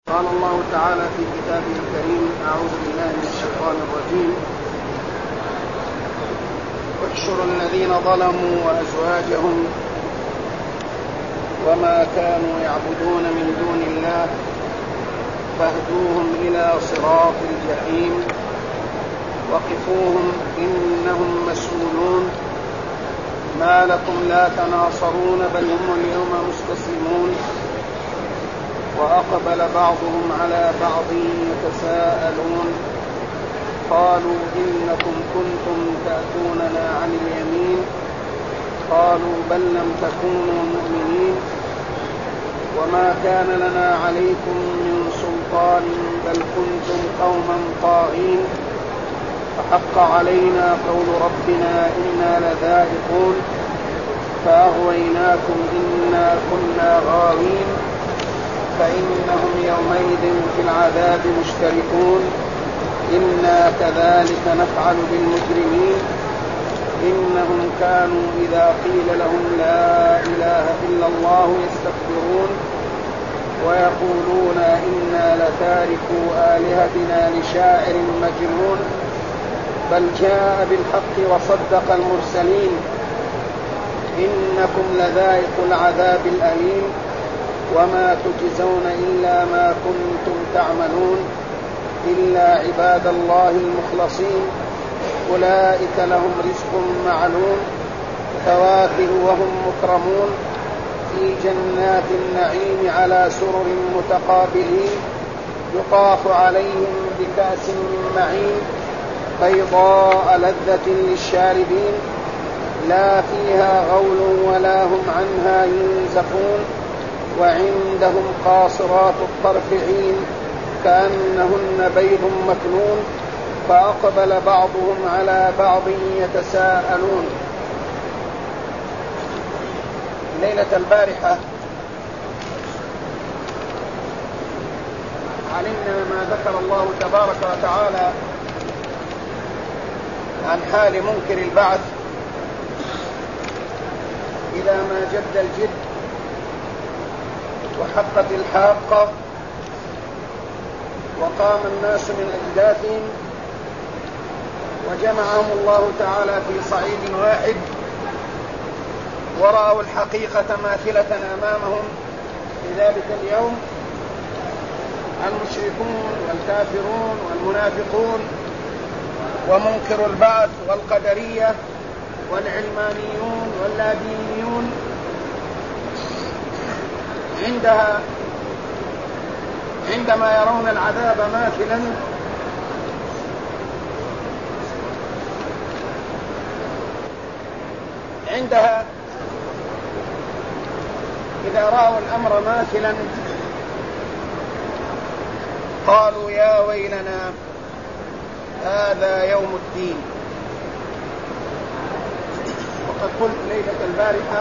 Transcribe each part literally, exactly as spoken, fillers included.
قال الله تعالى في كتابه الكريم: أعوذ بالله من الشيطان الرجيم. احشروا الذين ظلموا وأزواجهم وما كانوا يعبدون من دون الله فاهدوهم إلى صراط الجحيم وقفوهم إنهم مسؤولون ما لكم لا تناصرون بل هم اليوم مستسلمون. وأقبل بعضهم على بعض يتساءلون قالوا إنكم كنتم تأتوننا عن اليمين قالوا بل لم تكونوا مؤمنين وما كان لنا عليكم من سلطان بل كنتم قوما طاغين فحق علينا قول ربنا إنا لذائقون فأغويناكم إنا كنا غاوين فإنهم يومئذ في العذاب مشتركون إنا كذلك نفعل بالمجرمين إنهم كانوا إذا قيل لهم لا إله إلا الله يستكبرون ويقولون إنا لتاركو آلهتنا لشاعر مجنون بل جاء بالحق وصدق المرسلين إنكم لذائق العذاب الأليم وما تجزون إلا ما كنتم تعملون إلا عباد الله المخلصين أولئك لهم رزق معلوم فواكه وهم مكرمون في جنات النعيم على سرر متقابلين يطاف عليهم بكأس من معين بيضاء لذة للشاربين لا فيها غول ولا هم عنها ينزفون وعندهم قاصرات الطرف عين كأنهن بيض مكنون فأقبل بعضهم على بعض يتساءلون. ليلة البارحة علمنا ما ذكر الله تبارك وتعالى عن حال منكر البعث إذا ما جد الجد وحقت الحاقة وقام الناس من أجداثهم وجمعهم الله تعالى في صعيد واحد ورأوا الحقيقة ماثلة أمامهم في ذلك اليوم المشركون والكافرون والمنافقون ومنكر البعث والقدرية والعلمانيون واللادينيون عندها عندما يرون العذاب ماثلا عندها إذا رأوا الأمر ماثلا قالوا يا ويلنا هذا يوم الدين. وقد قلت ليلة البارحة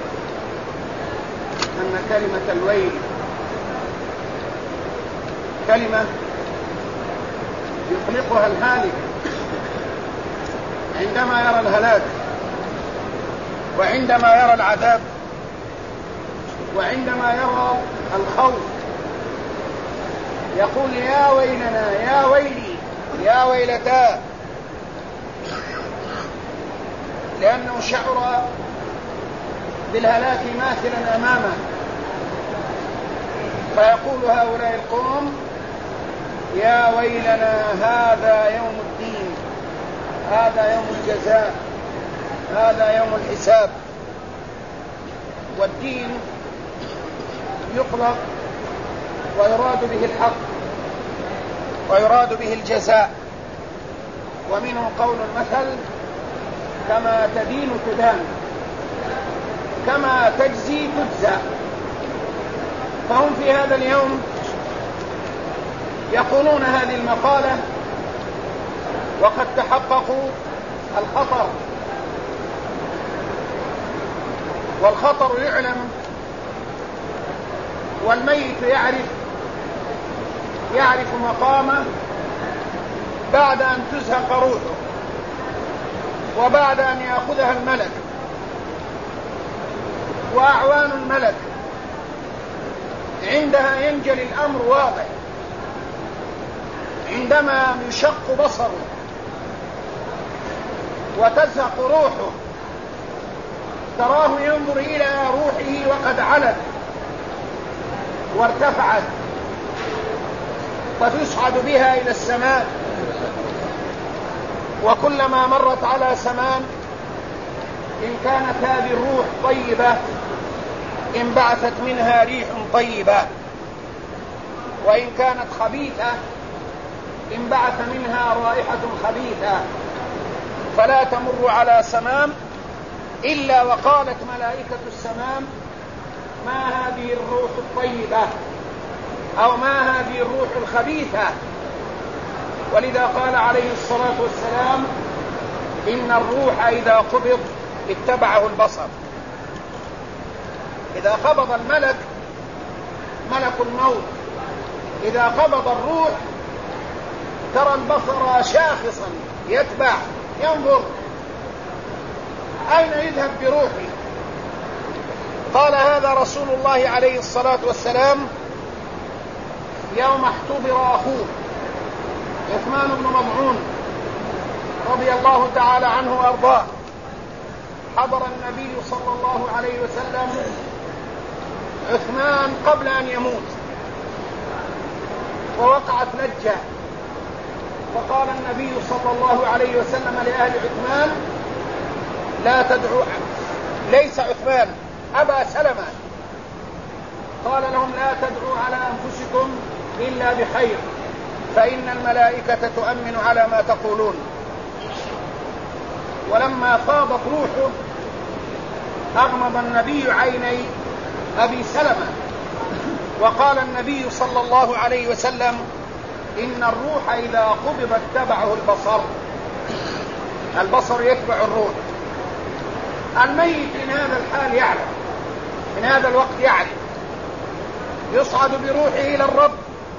أن كلمة الويل كلمة يطلقها الهالك عندما يرى الهلاك وعندما يرى العذاب وعندما يرى الخوف يقول يا ويلنا يا ويلي يا ويلتا لأنه شعر بالهلاك ماثلا أمامه فيقول هؤلاء القوم يا ويلنا هذا يوم الدين هذا يوم الجزاء هذا يوم الحساب. والدين يطلق ويراد به الحق ويراد به الجزاء ومنه قول المثل كما تدين تدان كما تجزي تجزى. فهم في هذا اليوم يقولون هذه المقالة وقد تحققوا الخطر والخطر يعلم والميت يعرف يعرف مقامه بعد أن تزهق روحه وبعد أن يأخذها الملك وأعوان الملك عندها ينجلي الأمر واضح عندما يشق بصره وتزهق روحه تراه ينظر إلى روحه وقد علت وارتفعت، قد يصعد بها إلى السماء، وكلما مرت على سماء إن كانت هذه الروح طيبة انبعثت منها ريح طيبة، وإن كانت خبيثة انبعث منها رائحة خبيثة، فلا تمر على سمام إلا وقالت ملائكة السمام ما هذه الروح الطيبة أو ما هذه الروح الخبيثة. ولذا قال عليه الصلاة والسلام إن الروح إذا قبض اتبعه البصر. إذا قبض الملك ملك الموت إذا قبض الروح ترى البصر شاخصا يتبع ينظر أين يذهب بروحي. قال هذا رسول الله عليه الصلاة والسلام يوم احتضر أخوه عثمان بن مظعون رضي الله تعالى عنه وأرضاه. حضر النبي صلى الله عليه وسلم عثمان قبل أن يموت ووقعت لجة، فقال النبي صلى الله عليه وسلم لأهل عثمان لا تدعوا، ليس عثمان أبا سلمة، قال لهم لا تدعوا على أنفسكم إلا بخير فإن الملائكة تؤمن على ما تقولون. ولما فاضت روحه أغمض النبي عيني أبي سلمة وقال النبي صلى الله عليه وسلم إن الروح إذا قبض اتبعه البصر. البصر يتبع الروح. الميت من هذا الحال يعلم، من هذا الوقت يعلم، يصعد بروحه إلى الرب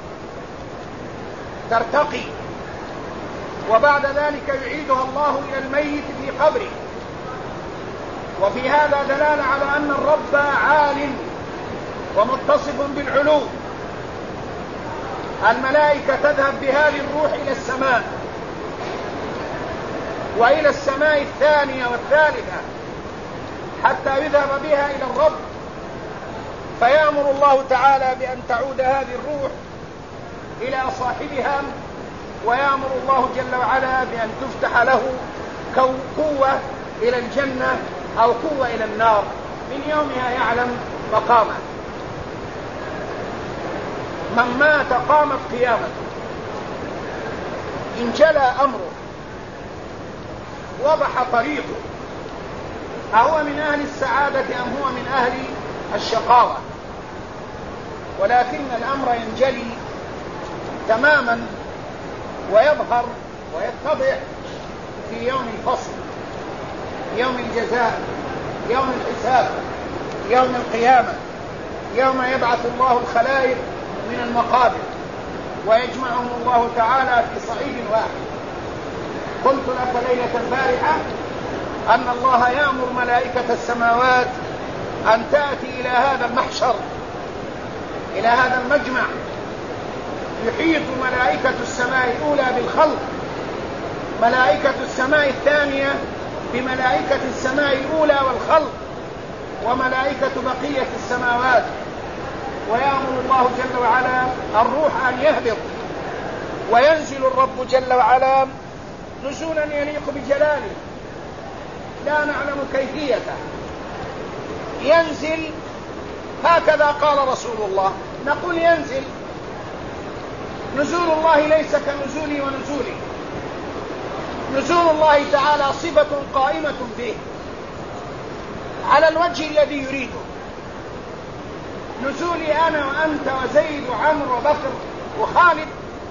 ترتقي، وبعد ذلك يعيدها الله إلى الميت في قبره. وفي هذا دلالة على أن الرب عال ومتصف بالعلو. الملائكة تذهب بهذه الروح إلى السماء وإلى السماء الثانية والثالثة حتى يذهب بها إلى الرب، فيأمر الله تعالى بأن تعود هذه الروح إلى صاحبها، ويأمر الله جل وعلا بأن تفتح له قوة إلى الجنة أو قوة إلى النار، من يومها يعلم مقامه. من مات قامت قيامته، إن جلى أمره وضح طريقه، أهو من أهل السعادة أم هو من أهل الشقاوة. ولكن الأمر ينجلي تماما ويظهر ويتضح في يوم الفصل، يوم الجزاء، يوم الحساب، يوم القيامة، يوم يبعث الله الخلائق من المقابر ويجمعهم الله تعالى في صعيد واحد. قلت لك ليلة البارحة أن الله يأمر ملائكة السماوات أن تأتي إلى هذا المحشر، إلى هذا المجمع، يحيط ملائكة السماء الأولى بالخلق، ملائكة السماء الثانية بملائكة السماء الأولى والخلق، وملائكة بقية السماوات. ويأمر الله جل وعلا الروح أن يهبط، وينزل الرب جل وعلا نزولا يليق بجلاله لا نعلم كيفيته. ينزل هكذا قال رسول الله، نقول ينزل. نزول الله ليس كنزولي ونزولي، نزول الله تعالى صفة قائمة به على الوجه الذي يريده. نزولي أنا وأنت وزيد وعمر وبكر وخالد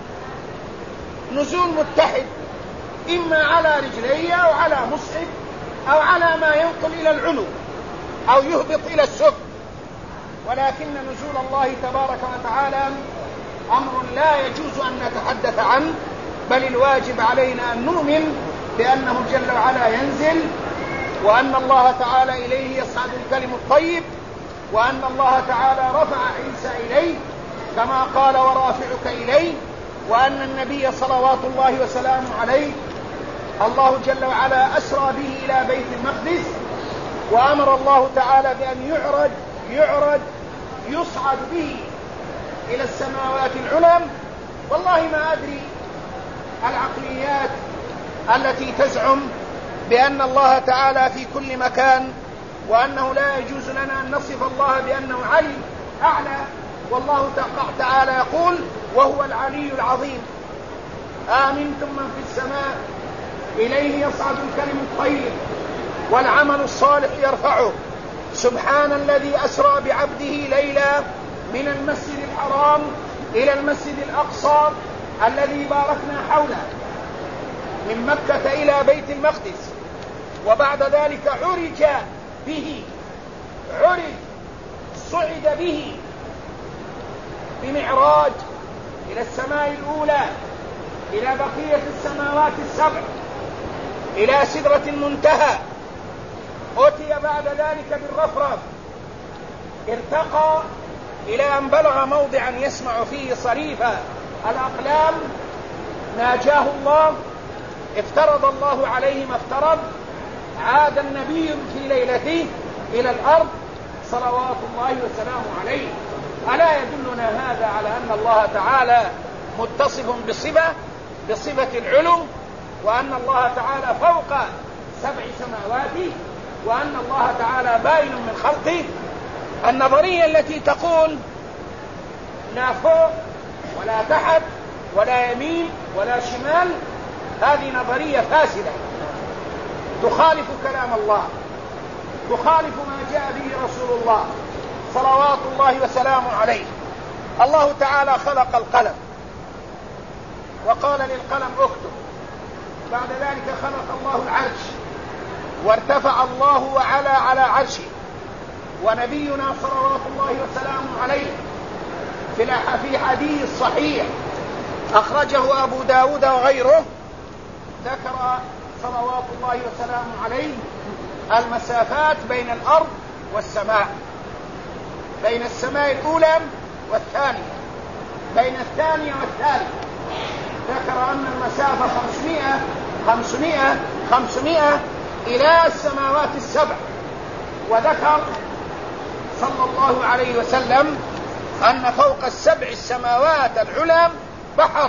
نزول متحد، إما على رجلي أو على مصعد أو على ما ينقل إلى العلو أو يهبط إلى السفل. ولكن نزول الله تبارك وتعالى أمر لا يجوز أن نتحدث عنه، بل الواجب علينا أن نؤمن بأنه جل وعلا ينزل، وأن الله تعالى إليه يصعد الكلم الطيب، وأن الله تعالى رفع عيسى إليه كما قال ورافعك إليه، وأن النبي صلوات الله وسلامه عليه الله جل وعلا أسرى به إلى بيت المقدس، وأمر الله تعالى بأن يعرج يعرج يصعد به إلى السماوات العلى. والله ما أدري العقليات التي تزعم بأن الله تعالى في كل مكان، وأنه لا يجوز لنا أن نصف الله بأنه علي أعلى، والله تعالى يقول وهو العلي العظيم. آمنتم من في السماء إليه يصعد الكلم الطيب والعمل الصالح يرفعه. سبحان الذي أسرى بعبده ليلا من المسجد الحرام إلى المسجد الأقصى الذي باركنا حوله، من مكة إلى بيت المقدس. وبعد ذلك عرج به عرج صعد به بمعراج إلى السماء الأولى، إلى بقية السماوات السبع، إلى سدرة المنتهى. أتي بعد ذلك بالرفرف، ارتقى إلى أن بلغ موضعا يسمع فيه صريف الأقلام، ناجاه الله، افترض الله عليه ما افترض، عاد النبي في ليلته إلى الأرض صلوات الله وسلامه عليه. ألا يدلنا هذا على أن الله تعالى متصف بصفة بصفة العلو، وأن الله تعالى فوق سبع سماوات، وأن الله تعالى باين من خلقه. النظرية التي تقول لا فوق ولا تحت ولا يمين ولا شمال، هذه نظرية فاسدة تخالف كلام الله، تخالف ما جاء به رسول الله صلوات الله وسلامه عليه. الله تعالى خلق القلم وقال للقلم اكتب، بعد ذلك خلق الله العرش وارتفع الله وعلى على عرشه. ونبينا صلوات الله وسلامه عليه في حديث صحيح أخرجه أبو داود وغيره ذكر صلوات الله وسلامه عليه المسافات بين الأرض والسماء، بين السماء الأولى والثانية، بين الثانية والثالثة. ذكر أن المسافة خمسمائة خمسمائة خمسمائة إلى السماوات السبع. وذكر صلى الله عليه وسلم أن فوق السبع السماوات العلى بحر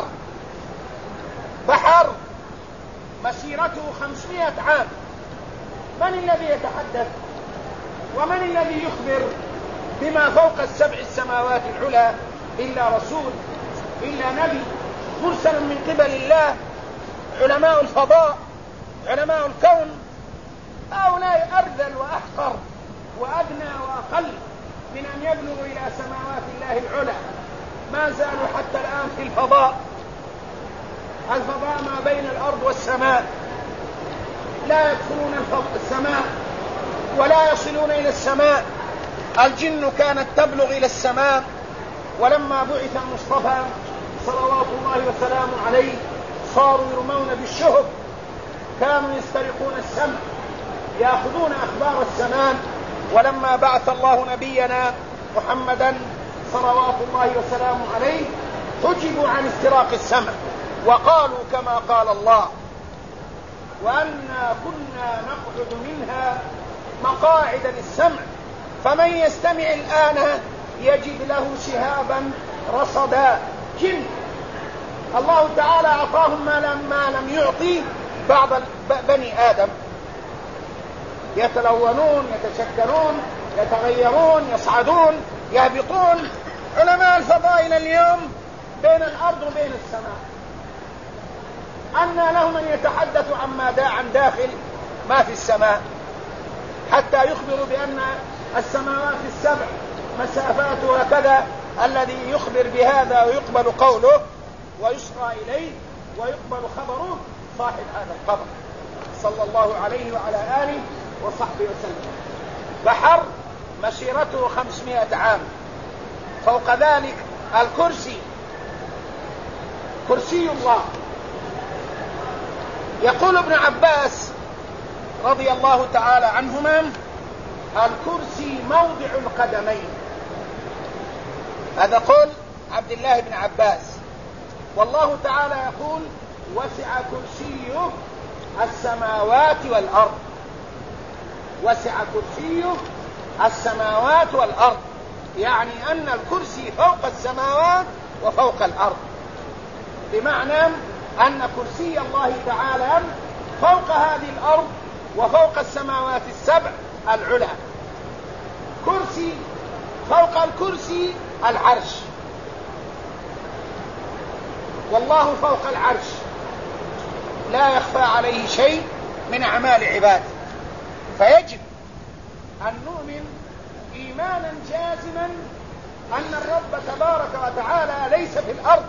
بحر مسيرته خمسمائة عام. من الذي يتحدث ومن الذي يخبر بما فوق السبع السماوات العلى إلا رسول، إلا نبي مرسل من قبل الله. علماء الفضاء، علماء الكون، هؤلاء أرذل وأحقر وأدنى وأقل من أن يبلغوا إلى سماوات الله العلى. ما زالوا حتى الآن في الفضاء، الفضاء ما بين الأرض والسماء، لا يدخلون السماء ولا يصلون إلى السماء. الجن كانت تبلغ إلى السماء، ولما بعث المصطفى صلوات الله وسلامه عليه صاروا يرمون بالشهب، كانوا يسترقون السمع، يأخذون أخبار السماء. ولما بعث الله نبينا محمدا صلوات الله وسلامه عليه حجبوا عن استراق السمع، وقالوا كما قال الله وأنا كنا نقعد منها مقاعد للسمع فمن يستمع الآن يجد له شهابا رصدا. جن الله تعالى أعطاهم ما لم, ما لم يعطي بعض بني آدم، يتلونون، يتشكلون، يتغيرون، يصعدون، يهبطون. علماء الفضاء إلى اليوم بين الأرض وبين السماء، أن لهم من يتحدث عما دا عن داخل ما في السماء، حتى يخبروا بأن السماوات السبع مسافاتها كذا. الذي يخبر بهذا ويقبل قوله ويسرى إليه ويقبل خبره صاحب هذا القبر صلى الله عليه وعلى آله وصحبه وسلم. بحر مسيرته خمسمائة عام. فوق ذلك الكرسي، كرسي الله. يقول ابن عباس رضي الله تعالى عنهما الكرسي موضع القدمين. هذا قول عبد الله بن عباس والله تعالى يقول وسع كرسيه السماوات والأرض، وسع كرسيه السماوات والأرض، يعني أن الكرسي فوق السماوات وفوق الأرض، بمعنى أن كرسي الله تعالى فوق هذه الأرض وفوق السماوات السبع العلى. كرسي فوق الكرسي العرش، والله فوق العرش لا يخفى عليه شيء من أعمال عباده، فيجب أن نؤمن إيمانا جازما أن الرب تبارك وتعالى ليس في الأرض،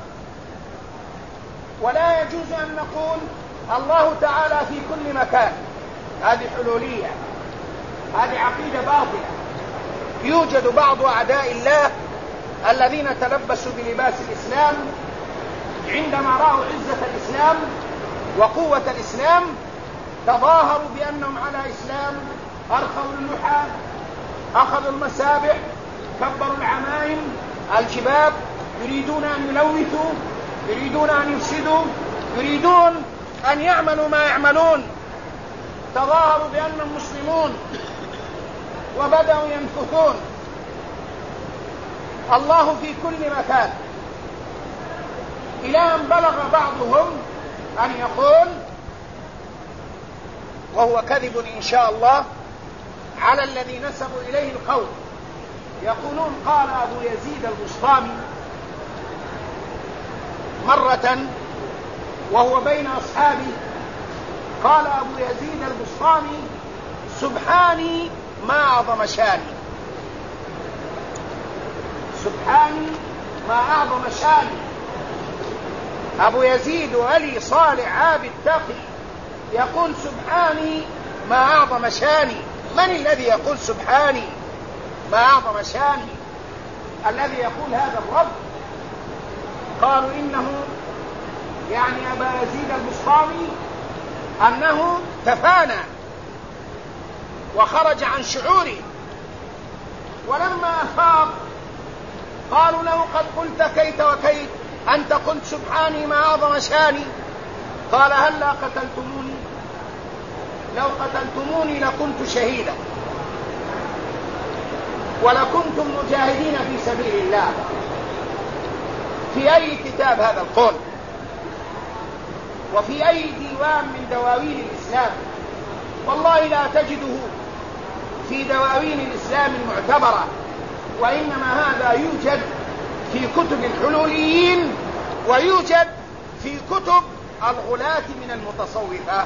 ولا يجوز أن نقول الله تعالى في كل مكان، هذه حلولية، هذه عقيدة باطلة. يوجد بعض أعداء الله الذين تلبسوا بلباس الإسلام عندما رأوا عزة الإسلام وقوة الإسلام تظاهروا بأنهم على إسلام، أرخوا اللحى، أخذوا المسابح، كبروا العمائم، الجباب، يريدون أن يلوثوا، يريدون أن يفسدوا، يريدون أن يعملوا ما يعملون، تظاهروا بأنهم مسلمون وبدأوا ينفثون. الله في كل مكان، إلى أن بلغ بعضهم أن يقول، وهو كذب إن شاء الله على الذي نسبوا إليه القول، يقولون قال أبو يزيد البسطامي مرة وهو بين أصحابه، قال أبو يزيد البسطامي سبحاني ما أعظم شاني، سبحاني ما أعظم شاني. أبو يزيد ولي صالح عابد تقي يقول سبحاني ما أعظم شاني. من الذي يقول سبحاني ما أعظم شاني؟ الذي يقول هذا الرب. قالوا إنه يعني أبا يزيد البسطامي أنه تفانى وخرج عن شعوره، ولما أفاق قالوا له قد قلت كيت وكيت، أنت قلت سبحاني ما أعظم شاني. قال هلا قتلتموني؟ لو قتلتموني لكنت شهيدا ولكنتم مجاهدين في سبيل الله. في أي كتاب هذا القول؟ وفي أي ديوان من دواوين الإسلام؟ والله لا تجده في دواوين الإسلام المعتبرة، وإنما هذا يوجد في كتب الحلوليين ويوجد في كتب الغلاة من المتصوفة.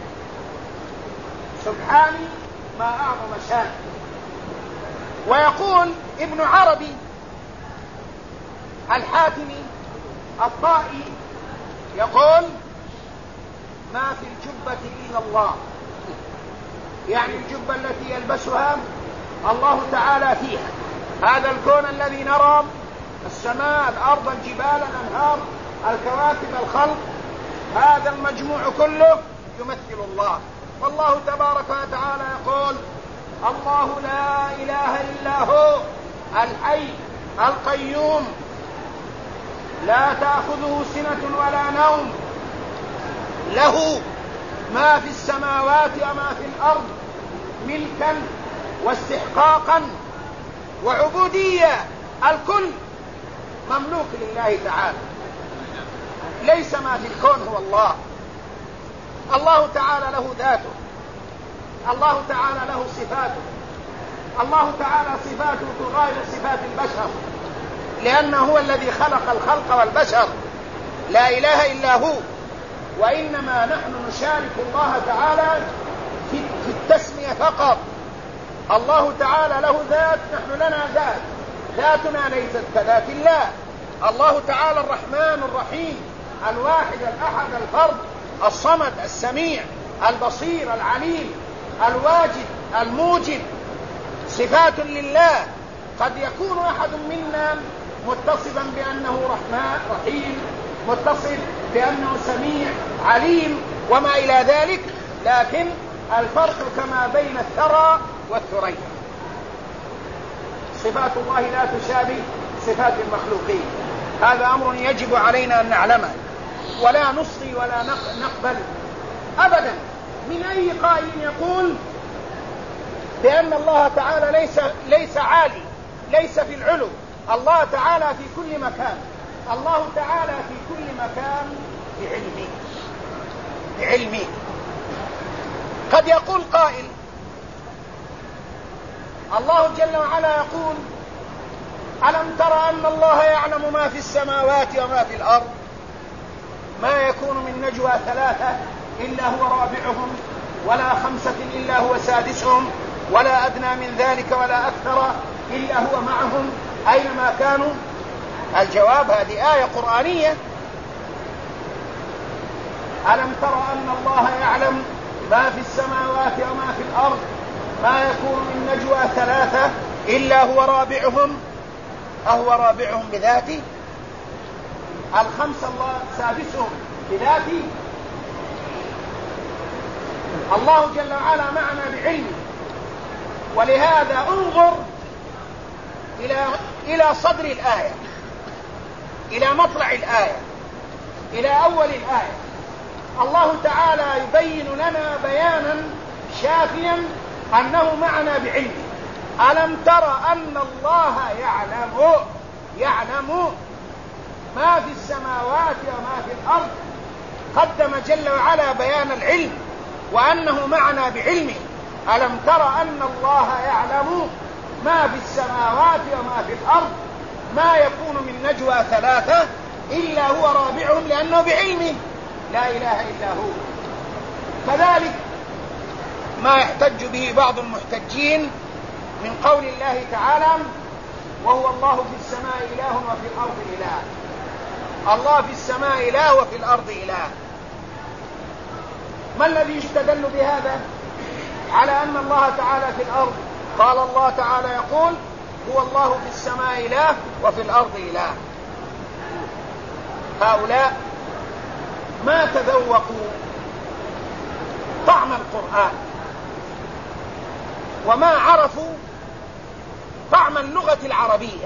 سبحاني ما أعظم شان. ويقول ابن عربي الحاتمي الطائي يقول ما في الجبة إلا الله، يعني الجبة التي يلبسها الله تعالى فيها. هذا الكون الذي نرى، السماء، الأرض، الجبال، الأنهار، الكواكب، الخلق، هذا المجموع كله يمثل الله. والله تبارك وتعالى يقول الله لا إله إلا هو الحي القيوم لا تأخذه سنة ولا نوم، له ما في السماوات وما في الأرض ملكا واستحقاقا وعبودية، الكل مملوك لله تعالى، ليس ما في الكون هو الله. الله تعالى له ذاته، الله تعالى له صفاته، الله تعالى صفاته تغاير صفات البشر، لأنه هو الذي خلق الخلق والبشر، لا إله إلا هو. وإنما نحن نشارك الله تعالى في التسمية فقط. الله تعالى له ذات، نحن لنا ذات، ذاتنا ليست كذات الله. الله تعالى الرحمن الرحيم، الواحد الأحد الفرد الصمد السميع البصير العليم الواجد الموجد، صفات لله. قد يكون أحد منا متصفا بأنه رحمن رحيم، متصف بأنه سميع عليم وما إلى ذلك، لكن الفرق كما بين الثرى والثريا. صفات الله لا تشابه صفات المخلوقين. هذا أمر يجب علينا أن نعلمه، ولا نصغي ولا نقبل أبدا من أي قائل يقول بأن الله تعالى ليس, ليس عالي، ليس في العلو. الله تعالى في كل مكان، الله تعالى في كل مكان بعلمه بعلمه. قد يقول قائل الله جل وعلا يقول ألم تر أن الله يعلم ما في السماوات وما في الأرض، ما يكون من نجوى ثلاثة إلا هو رابعهم ولا خمسة إلا هو سادسهم ولا أدنى من ذلك ولا أكثر إلا هو معهم أينما كانوا. الجواب هذه آية قرآنية. ألم تر أن الله يعلم ما في السماوات وما في الأرض، ما يكون من نجوى ثلاثة إلا هو رابعهم. أهو رابعهم بذاته؟ الخمسة الله سادسهم بذاته؟ الله جل وعلا معنا بعلمه. ولهذا انظر إلى إلى صدر الآية، إلى مطلع الآية، إلى أول الآية. الله تعالى يبين لنا بيانا شافيا أنه معنا بعلمه. ألم تر أن الله يعلم يعلم ما في السماوات وما في الأرض. قدم جل وعلا بيان العلم وأنه معنا بعلمه. ألم تر أن الله يعلم ما في السماوات وما في الأرض، ما يكون من نجوى ثلاثة إلا هو رابعهم، لأنه بعلمه لا إله إلا هو. كذلك ما يحتج به بعض المحتجين من قول الله تعالى وهو الله في السماء إله وفي الأرض إله. الله في السماء إله وفي الأرض إله. ما الذي يستدل بهذا على أن الله تعالى في الأرض؟ قال الله تعالى يقول هو الله في السماء إله وفي الأرض إله. هؤلاء ما تذوقوا طعم القرآن وما عرفوا طعم اللغة العربية.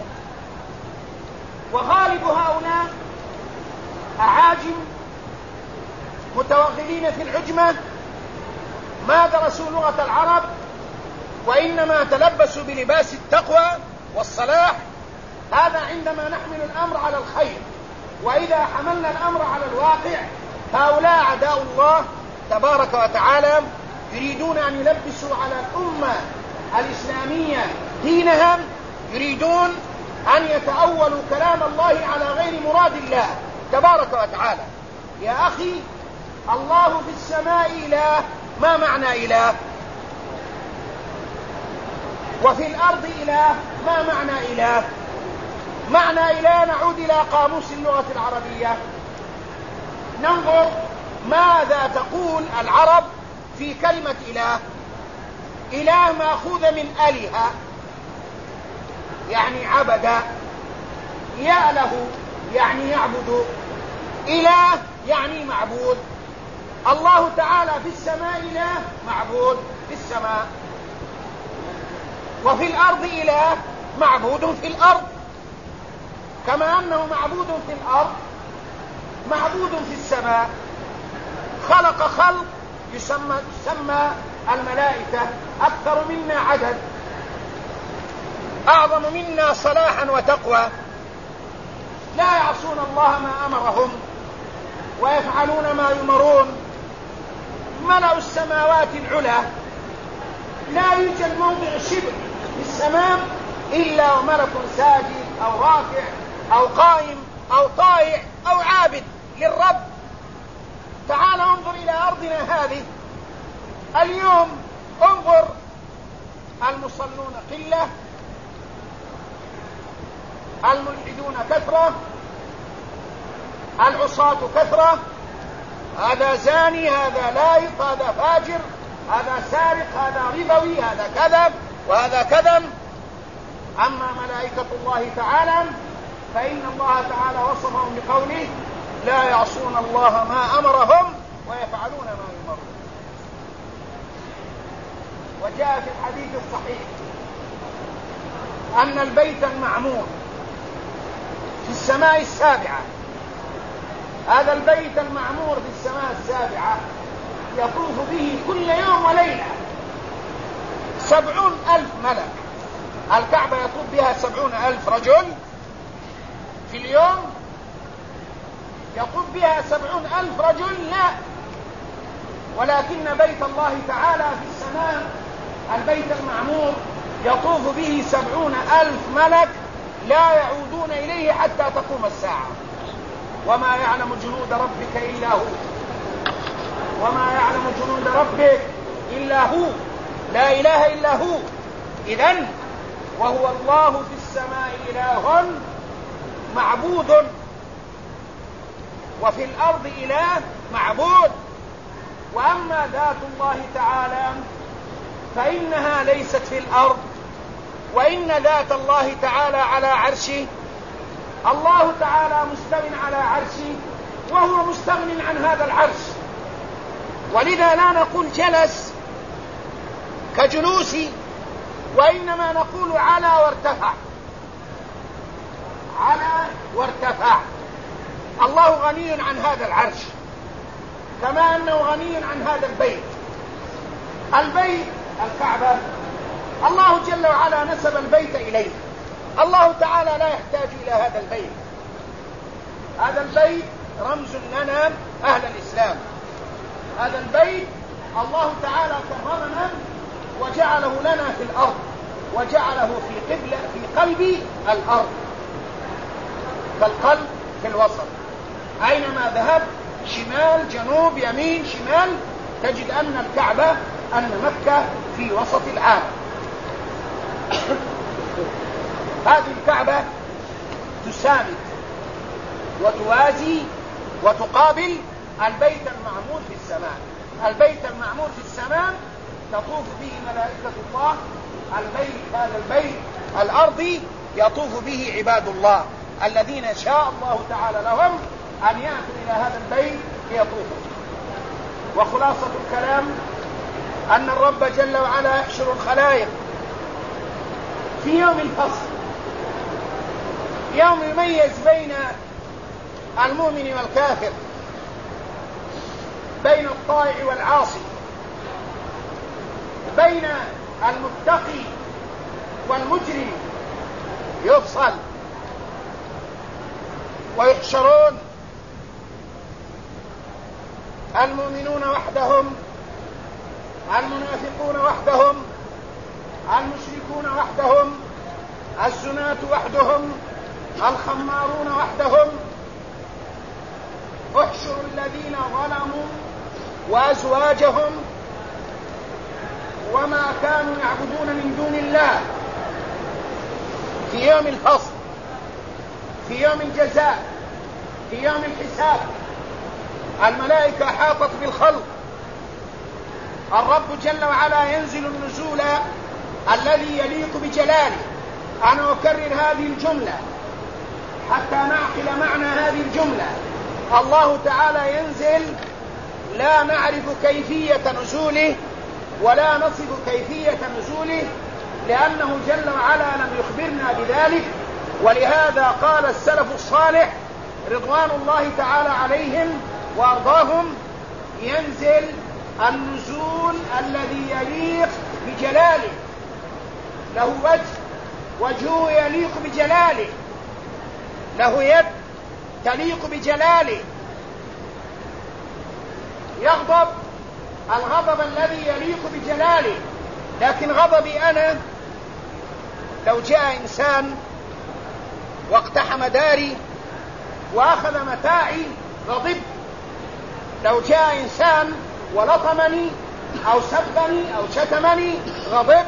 وغالب هؤلاء أعاجم متوغلين في العجمة، ما درسوا لغة العرب، وإنما تلبسوا بلباس التقوى والصلاح. هذا عندما نحمل الأمر على الخير، وإذا حملنا الأمر على الواقع هؤلاء أعداء الله تبارك وتعالى يريدون أن يلبسوا على الأمة الإسلامية دينها، يريدون أن يتأولوا كلام الله على غير مراد الله تبارك وتعالى. يا أخي الله في السماء إله، ما معنى إله؟ وفي الأرض إله، ما معنى إله؟ معنى إله نعود إلى قاموس اللغة العربية، ننظر ماذا تقول العرب في كلمة إله. إله مأخوذ من أله يعني عبد، يأله يعني يعبد، إله يعني معبود. الله تعالى في السماء إله، معبود في السماء، وفي الأرض إله، معبود في الأرض. كما أنه معبود في الأرض معبود في السماء. خلق خلق يسمى, يسمى الملائكة أكثر منا عدد، أعظم منا صلاحا وتقوى، لا يعصون الله ما أمرهم ويفعلون ما يمرون. ملأ السماوات العلى، لا يوجد موضع شبر في السماء إلا وملك ساجد أو راكع أو قائم أو طائع أو عابد للرب. تعال انظر إلى أرضنا هذه اليوم، انظر المصلون قلة، الملحدون كثرة، العصاة كثرة، هذا زاني، هذا لايق، هذا فاجر، هذا سارق، هذا ربوي، هذا كذب وهذا كذب. أما ملائكة الله تعالى فإن الله تعالى وصفهم بقوله لا يعصون الله ما أمرهم ويفعلون ما يؤمرون. وجاء في الحديث الصحيح أن البيت المعمور في السماء السابعة. هذا البيت المعمور في السماء السابعة يطوف به كل يوم وليلة سبعون ألف ملك. الكعبة يطوف بها سبعون ألف رجل في اليوم، يطوف بها سبعون ألف رجل لا، ولكن بيت الله تعالى في السماء البيت المعمور يطوف به سبعون ألف ملك لا يعودون إليه حتى تقوم الساعة. وما يعلم جنود ربك إلا هو، وما يعلم جنود ربك إلا هو، لا إله إلا هو. إذن وهو الله في السماء إله معبود، وفي الأرض إله معبود. وأما ذات الله تعالى فإنها ليست في الأرض، وإن ذات الله تعالى على عرشه. الله تعالى مستغن على عرشه وهو مستغن عن هذا العرش، ولذا لا نقول جلس كجلوسي، وإنما نقول على وارتفع، على وارتفع. الله غني عن هذا العرش كما أنه غني عن هذا البيت. البيت الكعبة الله جل وعلا نسب البيت إليه، الله تعالى لا يحتاج إلى هذا البيت. هذا البيت رمز لنا أهل الإسلام. هذا البيت الله تعالى كرمنا وجعله لنا في الأرض، وجعله في قبلة في قلب الأرض، فالقلب في الوسط. أينما ذهب شمال جنوب يمين شمال تجد أن الكعبة أن مكة في وسط العالم. هذه الكعبة تساند وتوازي وتقابل البيت المعمور في السماء. البيت المعمور في السماء تطوف به ملائكة الله، البيت هذا البيت الأرضي يطوف به عباد الله الذين شاء الله تعالى لهم أن يأتوا إلى هذا البيت ليطوفوا. وخلاصة الكلام أن الرب جل وعلا يحشر الخلائق في يوم الفصل، يوم يميز بين المؤمن والكافر، بين الطائع والعاصي، بين المتقي والمجرم، يفصل ويحشرون المؤمنون وحدهم، المنافقون وحدهم، المشركون وحدهم، الزناة وحدهم، الخمارون وحدهم. احشروا الذين ظلموا وأزواجهم وما كانوا يعبدون من دون الله في يوم الفصل، في يوم الجزاء، في يوم الحساب. الملائكة حاطت بالخلق، الرب جل وعلا ينزل النزول الذي يليق بجلاله. أنا أكرر هذه الجملة حتى نعقل معنى هذه الجملة. الله تعالى ينزل لا نعرف كيفية نزوله ولا نصف كيفية نزوله، لأنه جل وعلا لم يخبرنا بذلك. ولهذا قال السلف الصالح رضوان الله تعالى عليهم وأرضاهم: ينزل النزول الذي يليق بجلاله، له وجه، وجهه يليق بجلاله، له يد تليق بجلاله، يغضب الغضب الذي يليق بجلاله. لكن غضبي أنا لو جاء إنسان واقتحم داري وأخذ متاعي غضب، لو جاء إنسان ولطمني أو سبني أو شتمني غضب،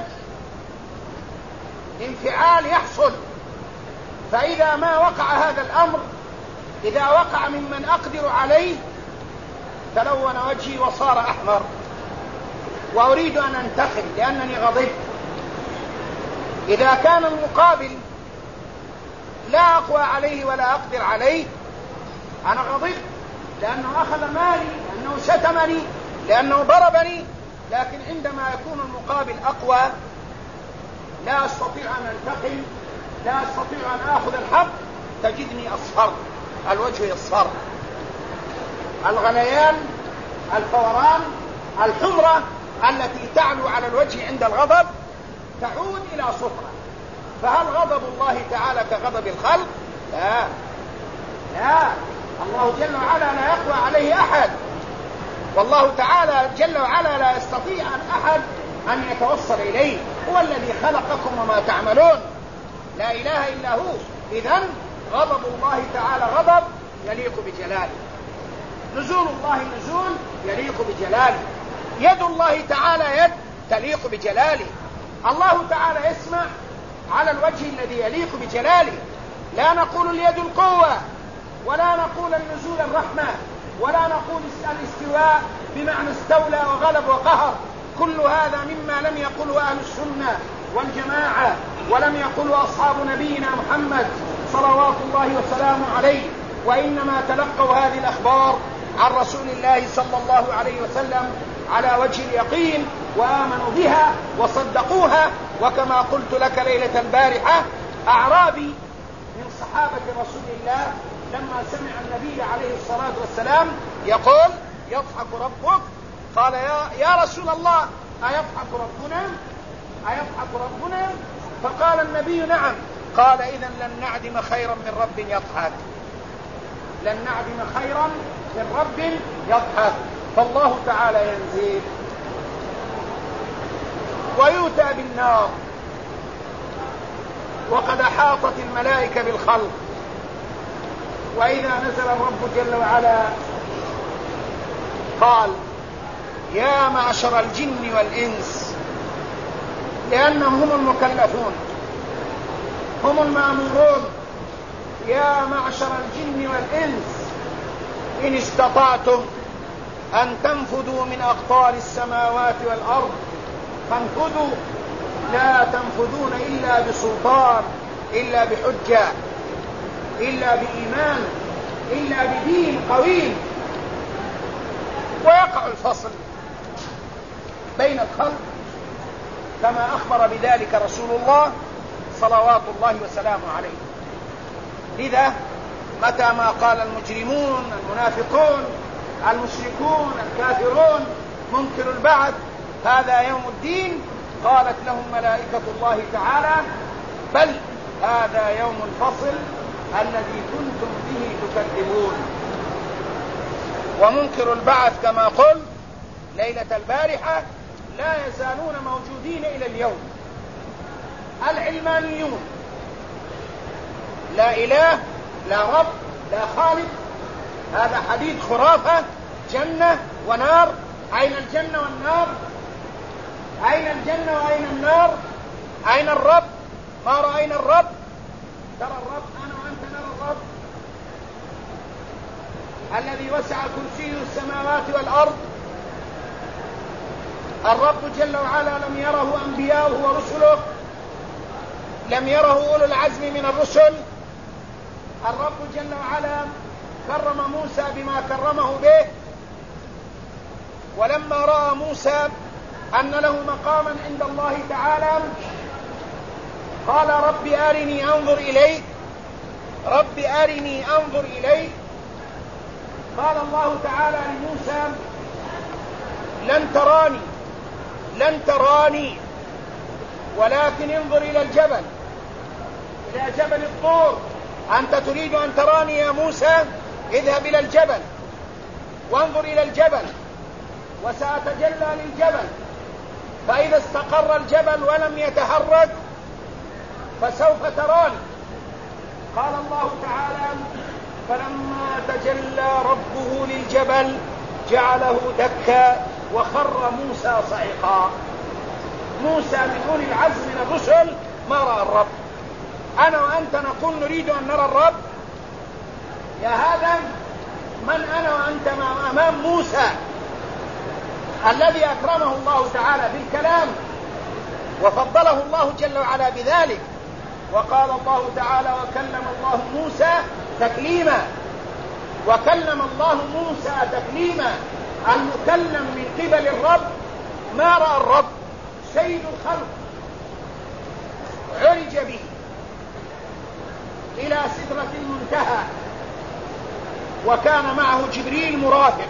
انفعال يحصل. فإذا ما وقع هذا الأمر، إذا وقع ممن أقدر عليه، تلون وجهي وصار أحمر وأريد أن أنتقل لأنني غضبت. إذا كان المقابل لا أقوى عليه ولا أقدر عليه، أنا غضبت لأنه أخذ مالي، لأنه شتمني، لأنه ضربني. لكن عندما يكون المقابل أقوى لا أستطيع أن أنتقل، لا أستطيع أن آخذ الحق، تجدني أصفر، الوجه يصفر، الغليان، الفوران، الحمرة التي تعلو على الوجه عند الغضب تعود إلى صفرة. فهل غضب الله تعالى كغضب الخلق؟ لا لا، الله جل وعلا لا يقوى عليه أحد، والله تعالى جل وعلا لا يستطيع أن أحد أن يتوصل إليه، هو الذي خلقكم وما تعملون، لا إله إلا هو. إذن غضب الله تعالى غضب يليق بجلاله، نزول الله نزول يليق بجلاله، يد الله تعالى يد تليق بجلاله، الله تعالى يسمع على الوجه الذي يليق بجلاله. لا نقول اليد القوة، ولا نقول النزول الرحمة، ولا نقول الاستواء بمعنى استولى وغلب وقهر، كل هذا مما لم يقله أهل السنة والجماعة، ولم يقله أصحاب نبينا محمد صلوات الله وسلامه عليه، وإنما تلقوا هذه الأخبار عن رسول الله صلى الله عليه وسلم على وجه اليقين، وآمنوا بها وصدقوها. وكما قلت لك ليلة البارحة، أعرابي من صحابة رسول الله لما سمع النبي عليه الصلاة والسلام يقول يضحك ربك، قال يا, يا رسول الله أيضحك ربنا أيضحك ربنا؟ فقال النبي نعم. قال إذن لن نعدم خيرا من رب يضحك، لن نعدم خيرا من رب يضحك. فالله تعالى ينزل ويؤتى بالنار، وقد أحاطت الملائكة بالخلق. وإذا نزل الرب جل وعلا قال يا معشر الجن والإنس، لأنهم هم المكلفون، هم المأمورون. يا معشر الجن والإنس إن استطعتم أن تنفذوا من أقطار السماوات والأرض فانفذوا، لا تنفذون إلا بسلطان، إلا بحجة، إلا بإيمان، إلا بدين قويم. ويقع الفصل بين الخلق كما أخبر بذلك رسول الله صلوات الله وسلامه عليه. لذا متى ما قال المجرمون المنافقون المشركون الكافرون منكر البعث هذا يوم الدين، قالت لهم ملائكة الله تعالى بل هذا يوم الفصل الذي كنتم به تكذبون. ومنكر البعث كما قل ليلة البارحة لا يزالون موجودين إلى اليوم. العلمانيون لا إله لا رب لا خالق، هذا حديث خرافة، جنة ونار. أين الجنة والنار؟ أين الجنة وأين النار؟ أين الرب؟ ما رأينا الرب. ترى الرب، أنا وأنت نرى الرب الذي وسع كرسيه السماوات والأرض. الرب جل وعلا لم يره أنبياؤه ورسله، لم يره أولو العزم من الرسل. الرب جل وعلا كرم موسى بما كرمه به، ولما رأى موسى أن له مقاما عند الله تعالى قال رب أرني أنظر إليك، رب أرني أنظر إليك. قال الله تعالى لموسى لن تراني لن تراني ولكن انظر إلى الجبل، إلى جبل الطور. أنت تريد أن تراني يا موسى؟ اذهب إلى الجبل وانظر إلى الجبل، وسأتجلى للجبل، فإذا استقر الجبل ولم يتحرك فسوف تراني. قال الله تعالى فلما تجلى ربه للجبل جعله دكا وخر موسى صعقا. موسى من أولي العزم من الرسل ما رأى الرب. أنا وأنت نقول نريد أن نرى الرب. يا هذا من أنا وأنت أمام موسى الذي أكرمه الله تعالى بالكلام وفضله الله جل وعلا بذلك. وقال الله تعالى وكلم الله موسى تكليما، وكلم الله موسى تكليما. المكلم من قبل الرب ما رأى الرب، سيد الخلق عرج به إلى سدرة المنتهى، وكان معه جبريل مرافق.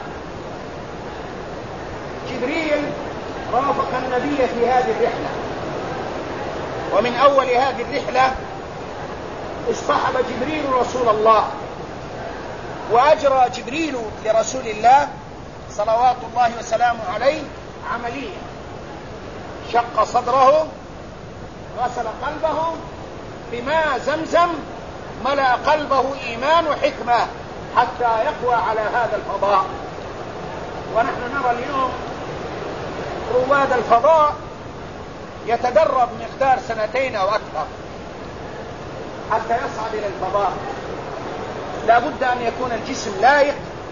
جبريل رافق النبي في هذه الرحلة، ومن أول هذه الرحلة اصطحب جبريل رسول الله، وأجرى جبريل لرسول الله صلوات الله وسلامه عليه عملية، شق صدره، غسل قلبه بماء زمزم، ملأ قلبه إيمان وحكمة حتى يقوى على هذا الفضاء. ونحن نرى اليوم رواد الفضاء يتدرب مقدار سنتين أو أكثر حتى يصعد إلى الفضاء. لا بد أن يكون الجسم لائق،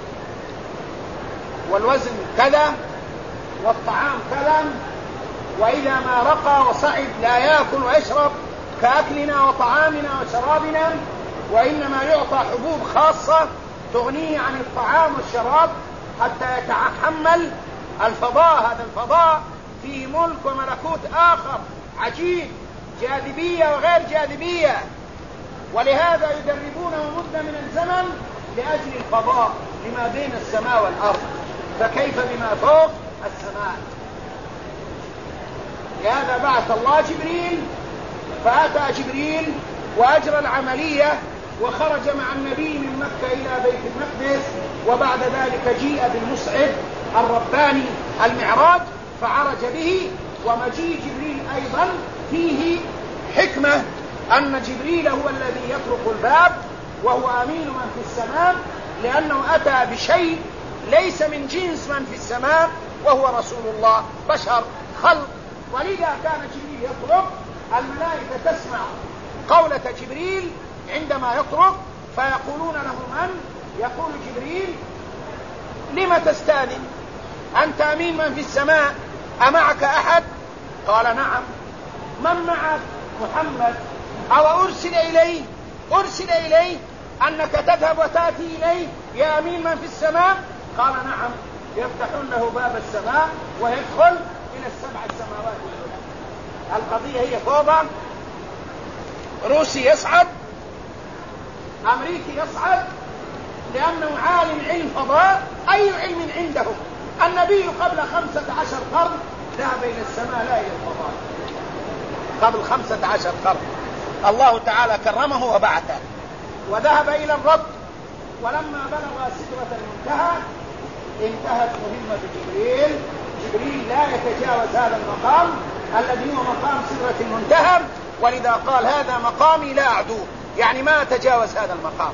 والوزن كذا، والطعام كذا، وإذا ما رقى وصعد لا يأكل ويشرب كأكلنا وطعامنا وشرابنا، وإنما يعطى حبوب خاصة تغنيه عن الطعام والشراب حتى يتحمل الفضاء. هذا الفضاء فيه ملك وملكوت آخر عجيب، جاذبية وغير جاذبية، ولهذا يدربونه مدة من الزمن لأجل الفضاء لما بين السماء والأرض، فكيف بما فوق السماء؟ لهذا بعث الله جبريل، فأتى جبريل وأجرى العملية، وخرج مع النبي من مكة إلى بيت المقدس، وبعد ذلك جيء بالمصعد الرباني المعراج فعرج به. ومجيء جبريل أيضا فيه حكمة، أن جبريل هو الذي يطرق الباب وهو أمين من في السماء، لأنه أتى بشيء ليس من جنس من في السماء، وهو رسول الله بشر خلق. ولذا كان جبريل يطرق، الملائكة تسمع قولة جبريل عندما يطرق، فيقولون له من؟ يقول جبريل: لم تستأذن؟ أنت أمين من في السماء، أمعك أحد؟ قال: نعم. من معك؟ محمد. أو أرسل إليه أرسل إليه أنك تذهب وتأتي إليه يا أمين من في السماء؟ قال: نعم. يفتحون له باب السماء ويدخل إلى السبع السماوات العلى. القضية هي فوضى. روسي يصعد، أمريكي يصعد، لأنه عالم علم فضاء. أي علم عنده؟ النبي قبل خمسة عشر قرن ذهب إلى السماء لا إلى الفضاء. قبل خمسة عشر قرن الله تعالى كرمه وبعثه وذهب إلى الرب، ولما بلغ سدرة المنتهى انتهت مهمة جبريل. جبريل لا يتجاوز هذا المقام الذي هو مقام سدرة المنتهى، ولذا قال: هذا مقامي لا أعدوه، يعني ما أتجاوز هذا المقام.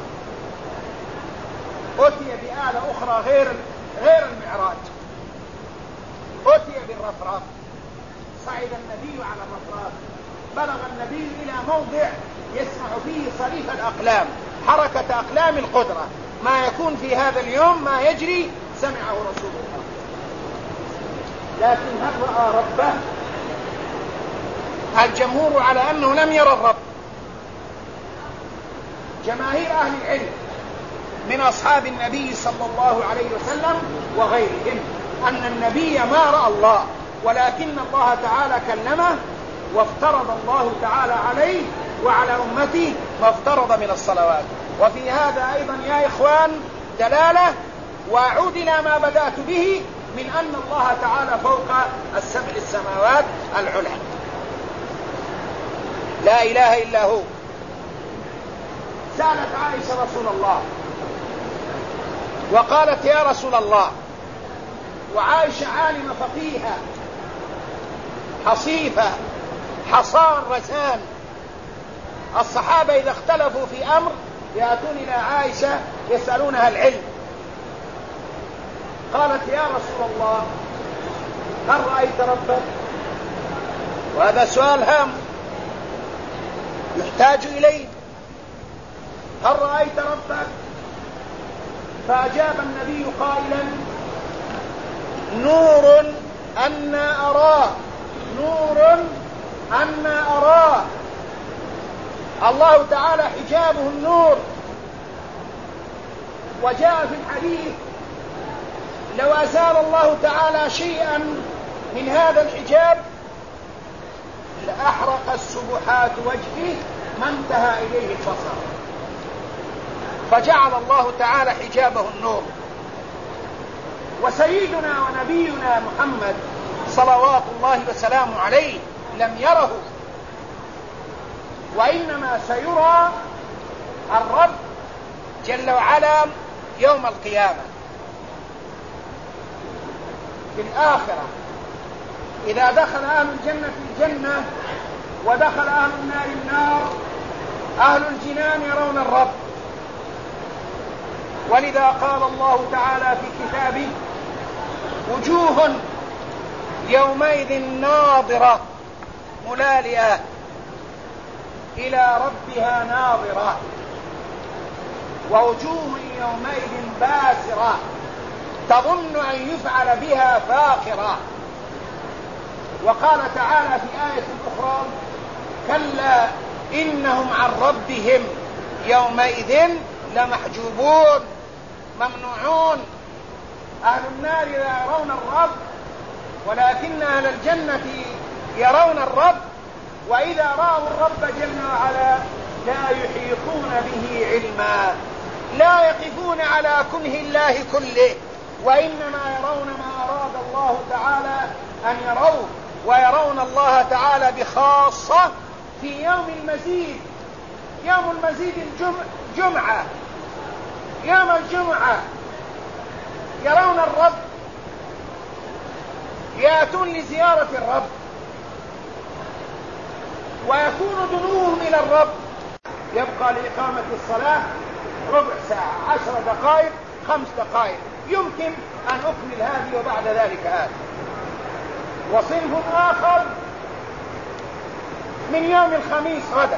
أتي بآلة أخرى غير غير المعراج، أتي بالرفراف. صعد النبي على الرفراف، بلغ النبي إلى موضع يسمع فيه صريف الأقلام، حركة أقلام القدرة، ما يكون في هذا اليوم ما يجري سمعه رسول الله. لكن هل رأى ربه؟ الجمهور على أنه لم يرى الرب. جماهير أهل العلم من أصحاب النبي صلى الله عليه وسلم وغيرهم أن النبي ما رأى الله، ولكن الله تعالى كلمه، وافترض الله تعالى عليه وعلى أمته ما افترض من الصلوات. وفي هذا أيضا يا إخوان دلالة، وأعود إلى ما بدأت به، من أن الله تعالى فوق السبع السماوات العلى، لا إله إلا هو. سألت عائشة رسول الله وقالت: يا رسول الله، وعائشة عالمة فقيهة حصيفة حصان رزان، الصحابة إذا اختلفوا في أمر يأتون إلى عائشة يسألونها العلم. قالت: يا رسول الله، هل رأيت ربك؟ وهذا سؤال هام يحتاج إليه. هل رأيت ربك؟ فأجاب النبي قائلا: نور أنا أراه، نور أنا أراه. الله تعالى حجابه النور. وجاء في الحديث: لو أزال الله تعالى شيئا من هذا الحجاب لأحرق السبحات وجهه ما انتهى إليه البصر. فجعل الله تعالى حجابه النور. وسيدنا ونبينا محمد صلوات الله وسلامه عليه لم يره، وإنما سيرى الرب جل وعلا يوم القيامة في الآخرة، إذا دخل أهل الجنة في الجنة ودخل أهل النار النار، أهل الجنان يرون الرب. ولذا قال الله تعالى في كتابه: وجوه يومئذ ناظرة ملالئة إلى ربها ناظرة، ووجوه يومئذ باسرة تظن أن يفعل بها فاقرة. وقال تعالى في آية أخرى: كلا إنهم عن ربهم يومئذ لمحجوبون ممنوعون. أهل النار لا يرون الرب، ولكن أهل الجنة يرون الرب، وإذا رأوا الرب جل وعلا لا يحيطون به علما، لا يقفون على كنه الله كله، وإنما يرون ما أراد الله تعالى أن يروه، ويرون الله تعالى بخاصة في يوم المزيد. يوم المزيد الجمعة، يوم الجمعة يرون الرب، يأتون لزيارة الرب، ويكون دنوهم إلى الرب. يبقى لإقامة الصلاة ربع ساعة، عشر دقائق، خمس دقائق، يمكن أن أكمل هذه وبعد ذلك هذه. وصنف آخر من يوم الخميس غدا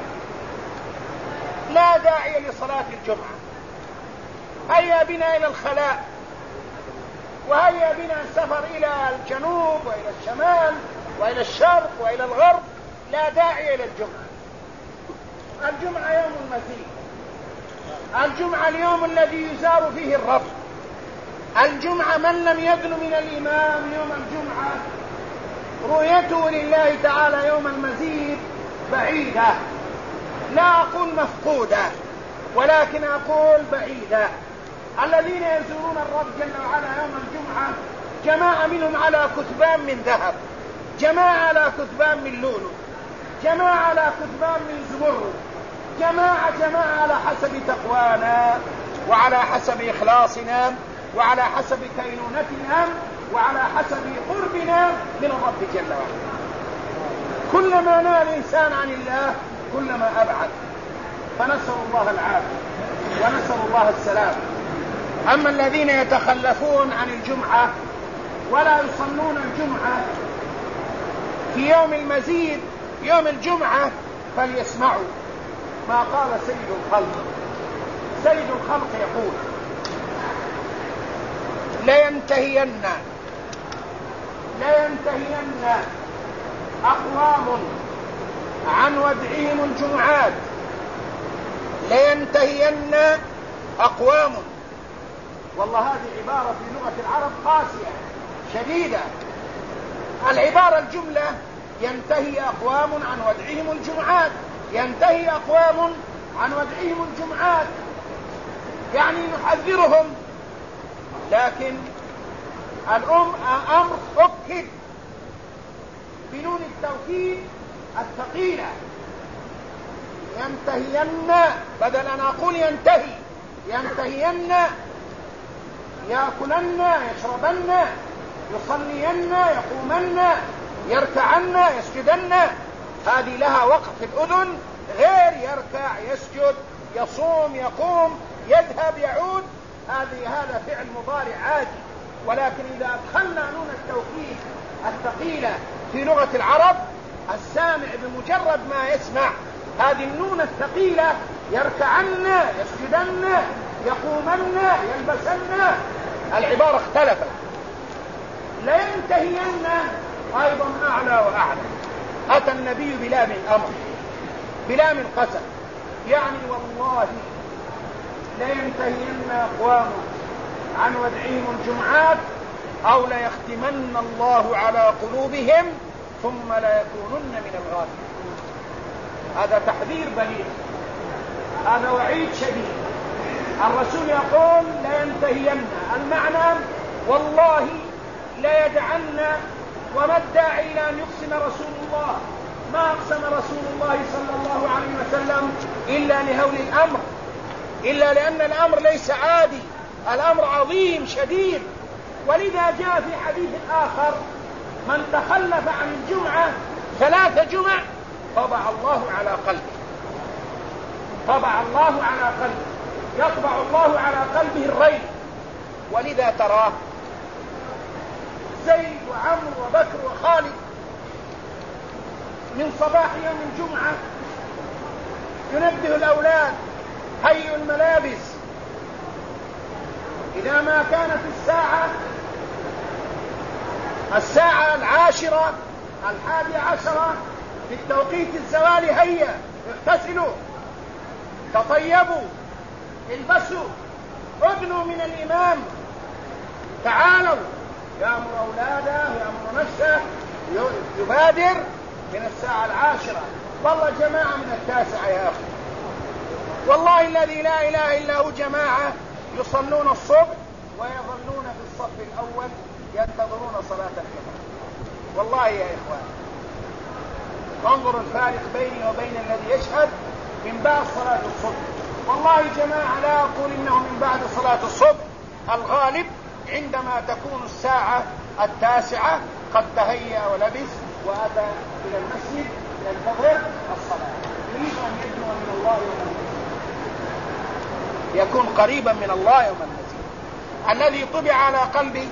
لا داعي لصلاة الجمعة، هيا بنا إلى الخلاء، وهيا بنا السفر إلى الجنوب وإلى الشمال وإلى الشرق وإلى الغرب، لا داعي إلى الجمعة. الجمعة يوم المزيد، الجمعة اليوم الذي يزار فيه الرب، الجمعة من لم يدن من الإمام يوم الجمعة رؤيته لله تعالى يوم المزيد بعيدة، لا أقول مفقودة ولكن أقول بعيدة. الذين يزورون الرب جل وعلا يوم الجمعة جماعة منهم على كثبان من ذهب، جماعة على كثبان من لؤلؤ، جماعة على كثبان من زمرد، جماعة جماعة على حسب تقوانا وعلى حسب إخلاصنا وعلى حسب كينونتنا وعلى حسب قربنا من الرب جل وعلا. كلما نال الإنسان عن الله كلما أبعد، فنسأل الله العافية ونسأل الله السلام. أما الذين يتخلفون عن الجمعة ولا يصلون الجمعة في يوم المزيد يوم الجمعة فليسمعوا ما قال سيد الخلق. سيد الخلق يقول: لينتهين لينتهين أقوام عن ودعهم الجمعات، لينتهين أقوام. والله هذه عبارة في لغة العرب قاسية شديدة. العبارة الجملة: ينتهي أقوام عن ودعهم الجمعات، ينتهي أقوام عن ودعهم الجمعات، يعني نحذرهم. لكن الأم أمر أكد بنون التوكيد الثقيلة: ينتهين، بدل أن أقول ينتهي، ينتهين، يأكلن، يشربن، يصلين، يقومن، يركعن، يسجدن. هذه لها وقت في الأذن، غير يركع، يسجد، يصوم، يقوم، يذهب، يعود. هذه هذا فعل مضارع عادي. ولكن إذا أدخلنا نون التوكيد الثقيلة في لغة العرب، السامع بمجرد ما يسمع هذه النون الثقيلة يركعن، يسجدن، يقومن، يلبسن، العبارة اختلفت. لينتهين أيضا أعلى وأعلى. أتى النبي بلام الأمر، بلام القسم، يعني والله لينتهين أقوام عن ودعهم الجمعات أو ليختمن الله على قلوبهم ثم ليكونن من الغافلين. هذا تحذير بليغ، هذا وعيد شديد. الرسول يقول لا ينتهين، المعنى والله لا يدعن، وما الداعي إلى أن يقسم رسول الله؟ ما أقسم رسول الله صلى الله عليه وسلم إلا لهول الأمر، إلا لأن الأمر ليس عادي، الأمر عظيم شديد. ولذا جاء في حديث آخر: من تخلف عن الجمعة ثلاث جمع طبع الله على قلبه، طبع الله على قلبه، يطبع الله على قلبه الريب. ولذا تراه زيد وعمرو وبكر وخالد من صباح يوم الجمعة ينبه الأولاد: هيئوا الملابس. إذا ما كانت الساعة الساعة العاشرة الحادية عشرة في التوقيت الزوالي، هيا اغتسلوا، تطيبوا، البسوا، ادنوا من الإمام، تعالوا. يأمر أولاده، يأمر نفسه، يبادر من الساعة العاشرة. والله جماعة من التاسعة يا أخي، والله الذي لا إله إلا هو جماعة يصلون الصبح ويظلون في الصف الأول ينتظرون صلاة الجمعة. والله يا إخوان انظروا الفارق بيني وبين الذي يشهد من بعد صلاة الصبح. والله جماعة لا أقول إنه من بعد صلاة الصبح، الغالب عندما تكون الساعة التاسعة قد تهيأ ولبس وأتى إلى المسجد ينتظر الصلاة، يريد أن يدنو من الله يوم المسجد، يكون قريبا من الله يوم المسجد. الذي طبع على قلبي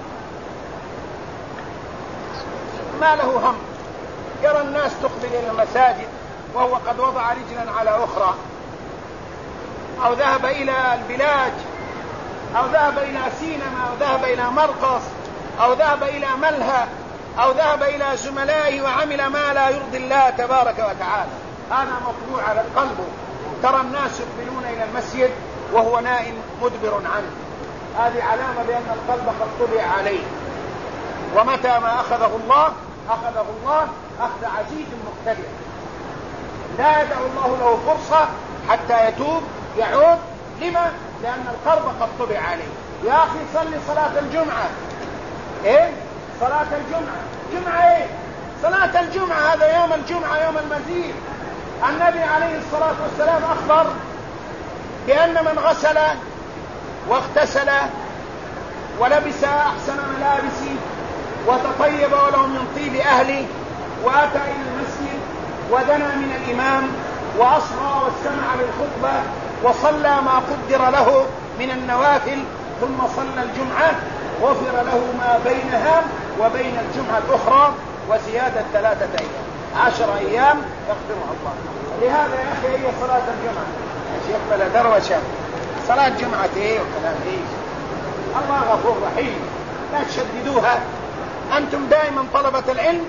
ما له هم، يرى الناس تقبل إلى المساجد وهو قد وضع رجلا على أخرى، أو ذهب إلى البلاج، أو ذهب إلى سينما، أو ذهب إلى مرقص، أو ذهب إلى ملهى، أو ذهب إلى زملائه وعمل ما لا يرضي الله تبارك وتعالى. هذا مطبوع على القلب. ترى الناس يقبلون إلى المسجد وهو نائم مدبر عنه، هذه علامة بأن القلب قد طبع عليه. ومتى ما أخذه الله أخذه الله أخذ عزيز مقتدر، لا يدع الله له فرصة حتى يتوب يعود. لما؟ لأن القلب قد طبع عليه. يا أخي صلي صلاة الجمعة. إيه؟ صلاة الجمعة. جمعة إيه؟ صلاة الجمعة، هذا يوم الجمعة، يوم المزيد. النبي عليه الصلاة والسلام أخبر بأن من غسل واغتسل ولبس أحسن ملابسه وتطيب ولو من طيب أهله وأتى إلى المسجد ودنا من الإمام وأصغى واستمع للخطبة وصلى ما قدر له من النوافل ثم صلى الجمعة، غفر له ما بينها وبين الجمعة الأخرى وزيادة ثلاثة أيام، عشر أيام يغفرها الله. لهذا يا أخي هي صلاة الجمعة يا شيخ بلا دروشة، صلاة جمعة إيه وكلام إيه؟ الله غفور رحيم، لا تشددوها. أنتم دائما طلبة العلم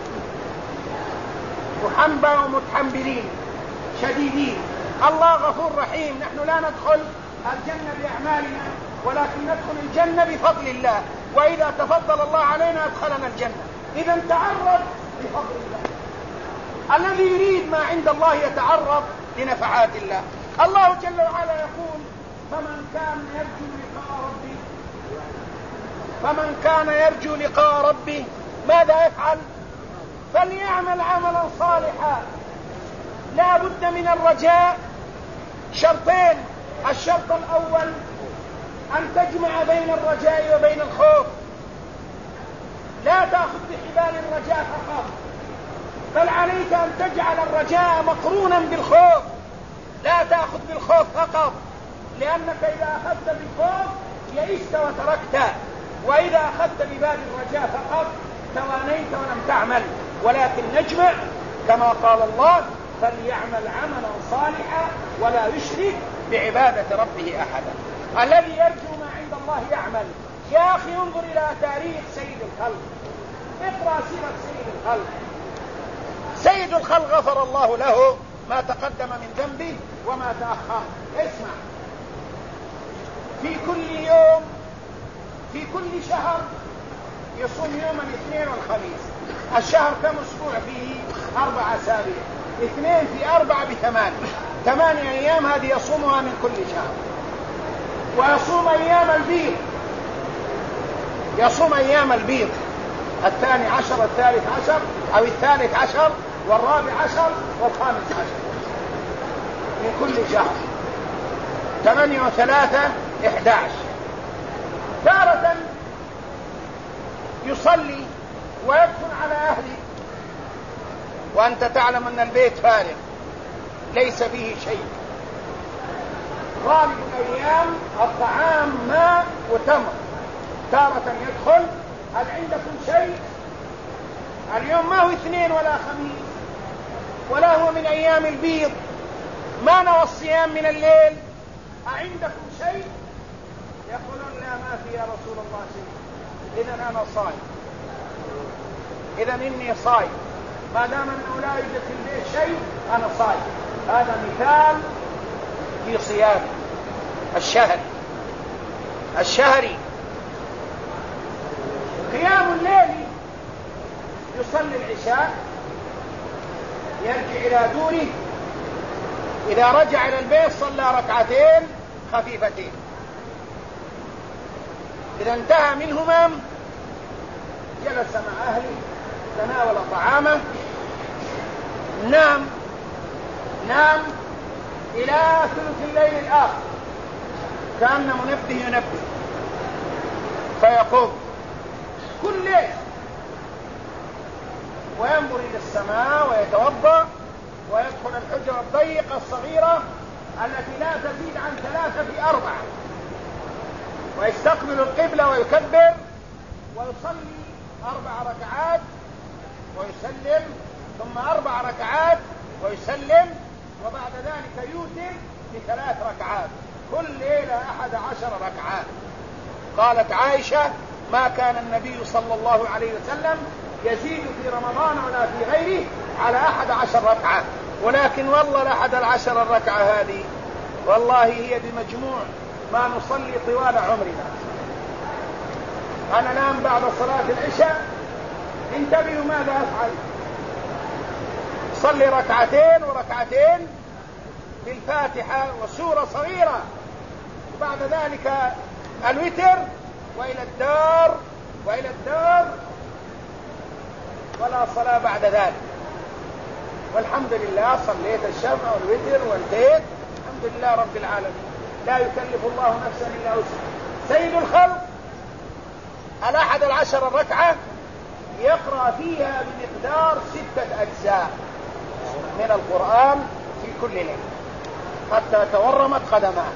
محنبة ومتحنبلين شديدين. الله غفور رحيم. نحن لا ندخل الجنة بأعمالنا، ولكن ندخل الجنة بفضل الله، وإذا تفضل الله علينا أدخلنا الجنة. إذا تعرض بفضل الله. الذي يريد ما عند الله يتعرض لنفعات الله. الله جل وعلا يقول: فمن كان يرجو لقاء ربه فمن كان يرجو لقاء ربه ماذا يفعل؟ فليعمل عملا صالحا. لا بد من الرجاء شرطين: الشرط الأول أن تجمع بين الرجاء وبين الخوف، لا تأخذ بحبال الرجاء فقط، بل عليك أن تجعل الرجاء مقرونا بالخوف، لا تأخذ بالخوف فقط، لأنك إذا أخذت بالخوف يئست وتركت، وإذا أخذت بباب الرجاء فقط توانيت ولم تعمل. ولكن نجمع كما قال الله: فليعمل عملا صالحا ولا يشرك بعبادة ربه أحدا. الذي يرجو ما عند الله يعمل. يا أخي انظر إلى تاريخ سيد الخلق، اقرأ سيرة سيد الخلق. سيد الخلق غفر الله له ما تقدم من ذنبه وما تأخر. اسمع، في كل يوم في كل شهر يصوم يوم الاثنين والخميس. الشهر كم أسبوع فيه؟ أربع أسابيع، اثنين في أربعة بثمانية، ثمانية أيام هذه يصومها من كل شهر. ويصوم أيام البيض، يصوم أيام البيض الثاني عشر الثالث عشر أو الثالث عشر والرابع عشر والخامس عشر من كل شهر، ثمانية وثلاثة إحدى عشر. تارة يصلي ويدخل على أهله وأنت تعلم أن البيت فارغ ليس فيه شيء، غالب الأيام الطعام ماء وتمر. تارة يدخل هل عندكم شيء؟ اليوم ما هو اثنين ولا خميس ولا هو من أيام البيض، ما نوى الصيام من الليل، أعندكم شيء؟ يقولون لا ما في يا رسول الله شيء. إذن أنا صائم، إذن إني صائم، ما دام أنه لا يوجد في البيت شيء أنا صائم. هذا مثال في صيام الشهر الشهري. قيام الليل يصلي العشاء يرجع إلى دوره، إذا رجع إلى البيت صلى ركعتين خفيفتين، إذا انتهى منهما جلس مع أهله تناول طعامه، نام نام إلى ثلث الليل الآخر كأن منبه ينبه، فيقوم كل ليل وينظر إلى السماء ويتوضأ ويدخل الحجرة الضيقة الصغيرة التي لا تزيد عن ثلاثة في أربعة، ويستقبل القبلة ويكبر ويصلي أربع ركعات ويسلم، ثم أربع ركعات ويسلم، وبعد ذلك يوتر بثلاث ركعات، كل ليلة أحد عشر ركعات. قالت عائشة ما كان النبي صلى الله عليه وسلم يزيد في رمضان ولا في غيره على أحد عشر ركعة، ولكن والله لأحد العشر الركعة هذه والله هي بمجموع ما نصلي طوال عمرنا. أنا نام بعد صلاة العشاء، انتبهوا ماذا أفعل، صلي ركعتين وركعتين بالفاتحة وسورة صغيرة، وبعد ذلك الوتر وإلى الدار وإلى الدار، ولا صلاة بعد ذلك. والحمد لله صليت الشفع والوتر وانتهيت، الحمد لله رب العالمين، لا يكلف الله نفسا إلا وسعها. سيد الخلق الأحد العشر الركعة يقرأ فيها بمقدار ستة أجزاء من القرآن في كل ليلة حتى تورمت قدماه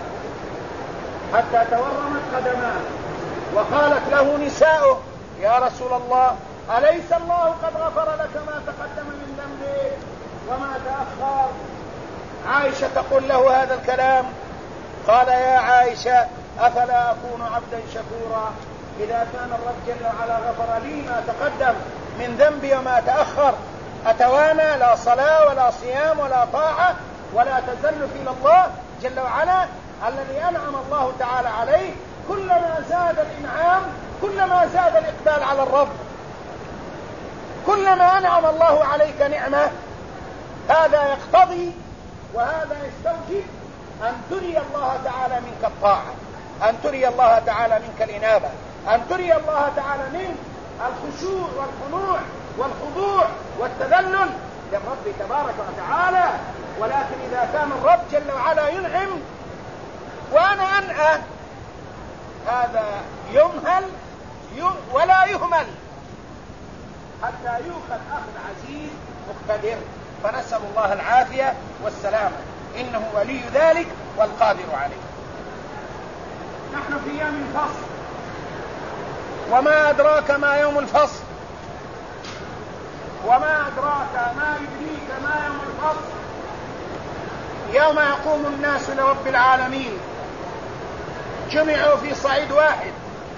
حتى تورمت قدماه وقالت له نساؤه يا رسول الله أليس الله قد غفر لك ما تقدم من ذنبك وما تأخر؟ عائشة تقول له هذا الكلام، قال يا عائشة أفلا أكون عبدا شكورا إذا كان الرب جل وعلا غفر لي ما تقدم من ذنبي وما تأخر، أتوانى لا صلاة ولا صيام ولا طاعة ولا تزلف إلى الله جل وعلا الذي أنعم الله تعالى عليه؟ كلما زاد الإنعام كلما زاد الإقبال على الرب، كلما أنعم الله عليك نعمة هذا يقتضي وهذا يستوجب أن تري الله تعالى منك الطاعة، أن تري الله تعالى منك الإنابة، أن تري الله تعالى منك الخشوع والخنوع والخضوع والتذلل للرب تبارك وتعالى. ولكن إذا كان الرب جل وعلا ينعم وأنا أنأى هذا يمهل ولا يهمل حتى يؤخذ أخذ عزيز مقتدر، فنسأل الله العافية والسلامة، إنه ولي ذلك والقادر عليه. نحن في يوم الفصل، وما أدراك ما يوم الفصل، وما أدراك ما يدريك ما يوم الفصل، يوم يقوم الناس لرب العالمين جمعوا في صعيد واحد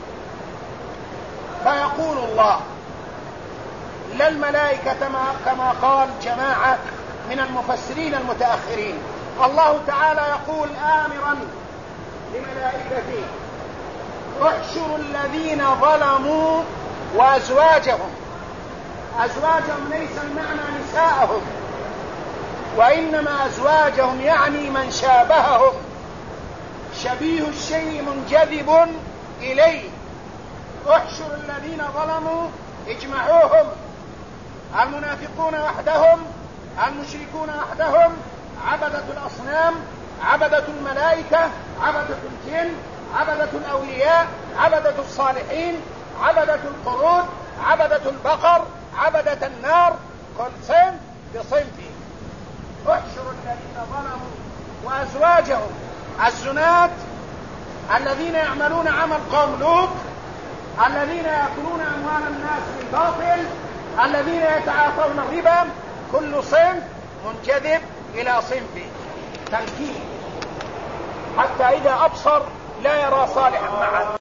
فيقول الله لا الملائكة كما قال جماعة من المفسرين المتأخرين، الله تعالى يقول آمرا لملائكته احشروا الذين ظلموا وأزواجهم، أزواجهم ليس المعنى نساءهم، وإنما أزواجهم يعني من شابههم شبيه الشيء منجذب إليه. احشر الذين ظلموا اجمعوهم، المنافقون وحدهم، المشركون وحدهم، عبدة الأصنام، عبدة الملائكة، عبدة الجن، عبدة الأولياء، عبدة الصالحين، عبدة القرود، عبدة البقر، عبدة النار، كل صنف بصنفه. احشر الذين ظلموا وأزواجهم، الزنات الذين يعملون عمل قوم لوط، الذين يأكلون أموال الناس بالباطل، الذين يتعاطون الربا، كل صنف منجذب إلى صنفه. تنكيل حتى إذا أبصر لا يرى صالحا معه.